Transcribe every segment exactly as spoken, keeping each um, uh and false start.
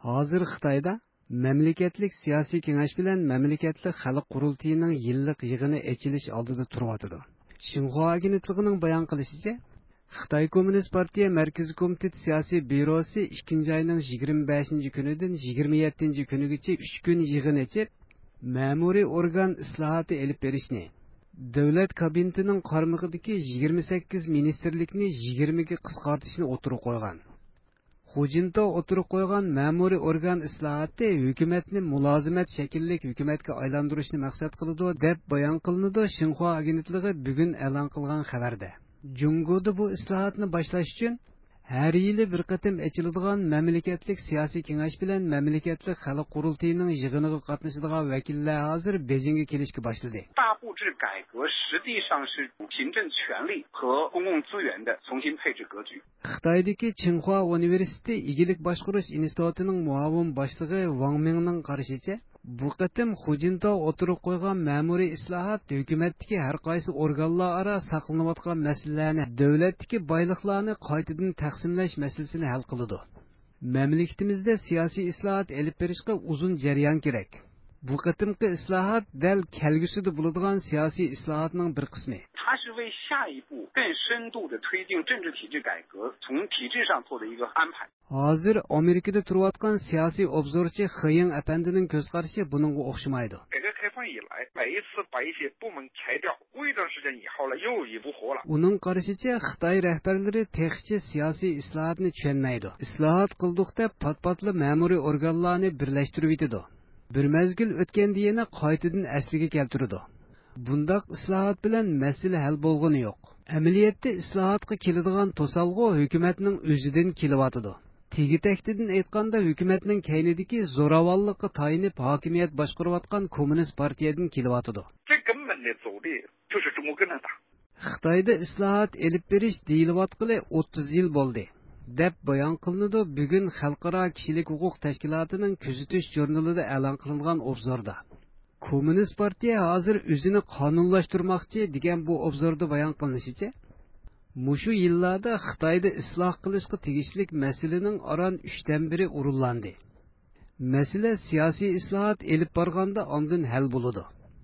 Hozir Xitoyda mamlakatlik siyosiy kengash bilan mamlakatlik xalq qurultiyining yillik yig'ini ochilish oldida turyotidi. Xinhua agentligining bayon qilishicha, Xitoy Kommunist partiya Markaziy komitet siyosiy byurosi ikkinchi oyning yigirma beshinchi kunidan yigirma yettinchi kunigacha uch kun yig'in ochib, ma'muriy organ islohoti olib berishni, davlat kabinetining qarmog'idagi yigirma sakkiz ministerlikni yigirmaga qisqartishni o'tirib qo'ygan. Xujinto o'tirib qo'ygan ma'muriy organ islohoti hukumatni mulozimat shakllik hukumatga aylantirishni maqsad qiladi deb bayon qilinadi Xinhua agentligi bugun e'lon qilgan xabarda. Jungoda bu islohotni boshlash uchun har yili bir qatim ochiladigan mamlakatlik siyosiy kengash bilan mamlakatlik xalq qurultiyining yig'iniga qatnashadigan vakillar hozir Beijingga kelishga boshladi. Xitoydagi Tsinghua Universiteti igilik boshqarish institutining muavin boshlig'i Wang Mingning qarashicha, bu qatim Xujinto o'tirib qo'ygan ma'muriy islohot hukumatdagi har qaysi organlar aro saqlanayotgan masalalarni, davlatdagi boyliqlarni qaytadan taqsimlash masalasini hal qiladi. Mamlakatimizda siyosiy islohot olib berishga uzun jarayon kerak. Bu qatimqi islohot dal kelgusida bo'ladigan siyosiy islohotning bir qismi. Hozir Amerikada turayotgan siyosiy obzorchi Xiying apandining ko'z qarashi buningga o'xshamaydi. Uning qarashicha Xitoy rahbarlari texnicha siyosiy islohotni tushunmaydi. Islohot qildik deb pat-patli ma'muriy organlarni birlashtirib yetadi. Bir mezgil o'tganda yana qaytadan asliga keltiradi. Bundaq islohot bilan masala hal bo'lgani yo'q. Amaliyotda islohotga keladigan to'salg'u hukumatning o'zidan kelyotidi. Tegi-taktidan aytganda hukumatning kaynidagi zo'ravonlikqa tayinib hokimiyat boshqarayotgan kommunist partiyadan kelyotidi. Xitoyda islohot elib berish deyilayotgani o'ttiz yil bo'ldi deb bayon qilinadi bugun Xalqaro kishilik huquq tashkilotining kuzatish jurnalida e'lon qilingan obzorda. Kommunist partiya hozir o'zini qonunlashtirmoqchi degan bu obzorda bayon qilinishicha, mushu yillarda Xitoyda isloh qilishga tegishli masalaning aran uchdan biri urunlandi. Masala siyosiy islohot elib borganda ondan hal bo'ladi.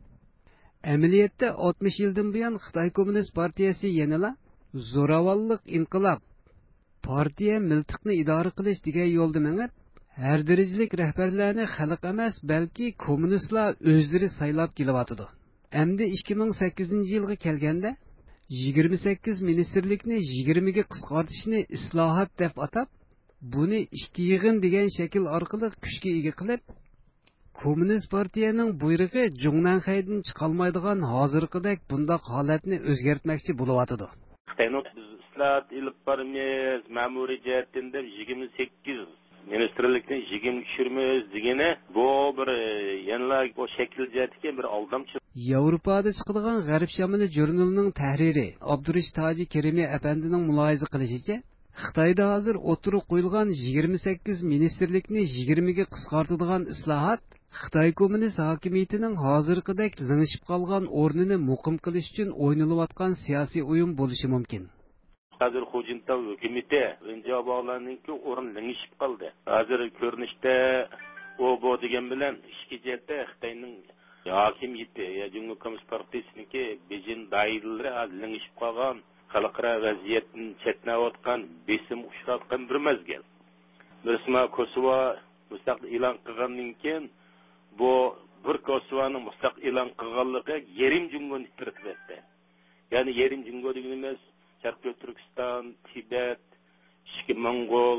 Amaliyotda oltmish yildan buyon Xitoy Kommunist partiyasi yanala zo'ravonlik inqilob partiya miltiqni idora qilish degan yo'lda mengib, har darajalik rahbarlarni xalq emas, balki kommunistlar o'zlari saylab kelyotidi. Endi ikki ming sakkizinchi yilga kelganda yigirma sakkiz ministerlikni yigirmaga qisqartishni islohot deb atab, buni ikki yig'in degan shakl orqali kuchga ega qilib, kommunist partiyaning buyrug'i Jungnanxaydan chiqolmaydigan hozirgidek bundaq holatni o'zgartmoqchi bo'layotidi. Xitoyning islohot ilib boramiz, ma'muriy jihatdan deb yigirma sakkiz ministerlikni yigirma tushirmiz degani bu bir yanla bu shakl jihatga bir aldamchi. Yevropada chiqadigan G'arb Shamili jurnalining tahriri Abdurish Toji Kerimi apandining muloyiza qilishicha, Xitoyda hozir o'tirib qo'yilgan yigirma sakkiz ministerlikni yigirmaga qisqartiradigan islohot Xitoy kommunist hokimiyatining hozirgidek lingishib qolgan o'rnini muqim qilish uchun o'ynalayotgan siyosiy o'yin bo'lishi mumkin. Hozir Xujinto hukumati Vinjabog'larningki o'rin lingishib qoldi. Hozir ko'rinishda u bu degan bilan ikki jihatda Xitoyning hokimiyati, ya Jungo Kommunist partiyasiniki Beijing doiralari lingishib qolgan, xalqaro vaziyatni chetlayotgan, besim uchratgan bir mezgil. Birisma Kosovo mustaqil e'lon qilgandan keyin bu bir Kosovoning mustaqil e'lon qilganligi yerim Jungoni tiritdi. Ya'ni yerim Jungo deganimiz Sharqiy Turkiston, Tibet, Ishki Mongol,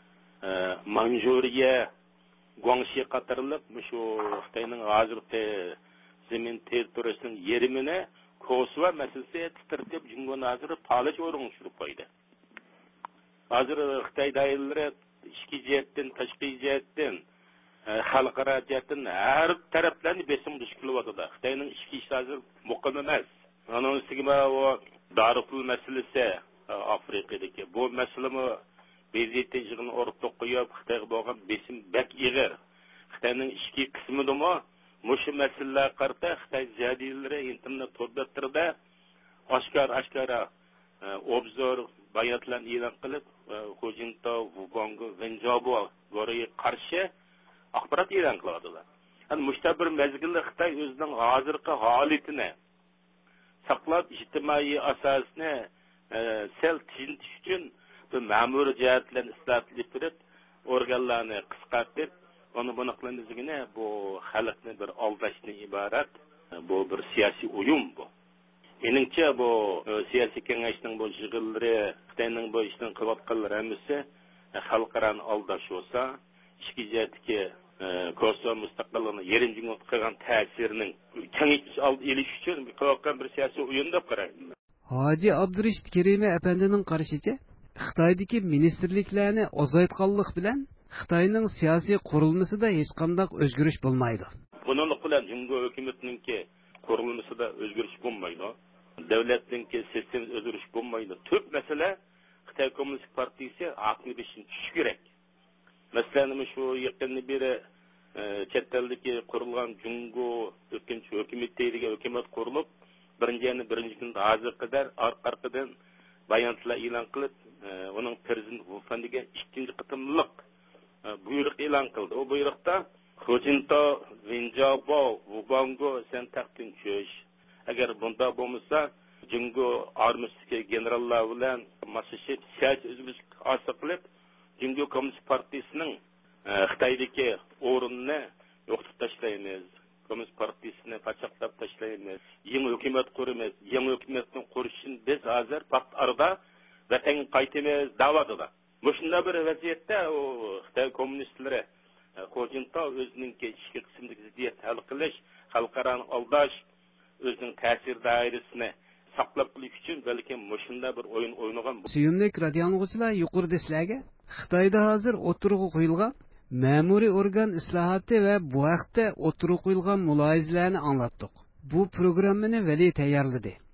Manjuriya, Guangxi qatorliq shu Xitoyning hozirgi zamin territoriyasining yerimini Kosovo masalasi titirtib Jungoni hozir palach o'rin tushirib qo'ydi. Hozir Xitoy doiralari ichki jihatdan, tashqi jihatdan, xalqaro jihatdan har taraflarni besim duch kelyapti. Xitoyning ichki ishi hozir muqim emas. Onun üstüne o Darfur meselesi Afrika'daki bu meselemi Beziyet'ten yığını orta koyup Xitay'a bağlan besim bek iğir. Xitay'nın işki kısmı da mı muşu meseleler karta Xitay ziyadileri internet tordattırda aşkar aşkara obzor bayatlan ilan kılıp Xujinto, Wubongu, Wenjabu Buraya qarshi axborot e'lon qiladilar. Yani müşta bir mezgilde Xitay özünün hazırki haletini saqlab ijtimoiy asosini e, sel tijintish uchun bu ma'mur jihatlarni islotlab turib organlarni qisqartib onu buni qilinizgina bu xalqni bir aldashdan iborat bu bir siyosiy o'yin bu. Meningcha bu e, siyosiy kengashning bu yig'inlari Xitoyning bu ishni qilayotganlari hammasi e, xalqarani aldash bo'lsa, ichki jihatdagi Kosovo mustaqilligini yerim jumhuriyat qilgan ta'sirining kengaytirish oldi elish uchun qilayotgan bir siyosiy o'yin deb qarayman. Hoji Abdurashid Kerimi apandining qarashicha, Xitoydagi ministerliklarni ozaytganlik bilan Xitoyning siyosiy qurilmasida hech qanday o'zgarish bo'lmaydi. Bununla bilan Jungo hukumatiningki qurilmasida o'zgarish bo'lmaydi. Davlatningki sistem o'zgarish bo'lmaydi. Tub masala Xitoy Kommunist partiyasi hokimiyatini tushish kerak. Masalan, şu yaqinni beri chet eldagi qurilgan Jungo o'tkinchi hukumatidagi hukumat qurilib, birinchi yana birinchi kunda hozir qadar orqadan bayonotlar e'lon qilib, uning prezident Wufandiga ikkinchi qitimliq buyruq e'lon qildi. O buyruqda Xojinto, Vinjabo, Wubango sen taxtdan tushish. Agar bunda bo'lmasa, Jungo armiyasidagi generallar bilan maslashib siyosiy o'zgarish hosil qilib Jungo Kommunist Partiyasining Xitoydagi o'rnini yo'qotib tashlaymiz. Kommunist Partiyasini pachaqlab tashlaymiz. Yangi hukumat quramiz. Yangi hukumatning qurishini biz hozir vaqt arada vatanga qaytamiz da'vatida. Mushunda bir vaziyatda o Xitoy kommunistlari Xojinto o'zining ichki qismidagi ziddiyat hal qilish, xalqarani aldash, o'zining ta'sir doirasini saqlab qolish uchun balki mushunda bir o'yin o'ynagan. Suyumlik radio anglag'uchilar yuqorida sizlarga Xitoyda hozir o'tirg'i qo'yilgan ma'muriy organ islohoti va bu haqda o'tirg'i qo'yilgan mulohazalarni anglatdik. Bu programmani Vali tayyorladi.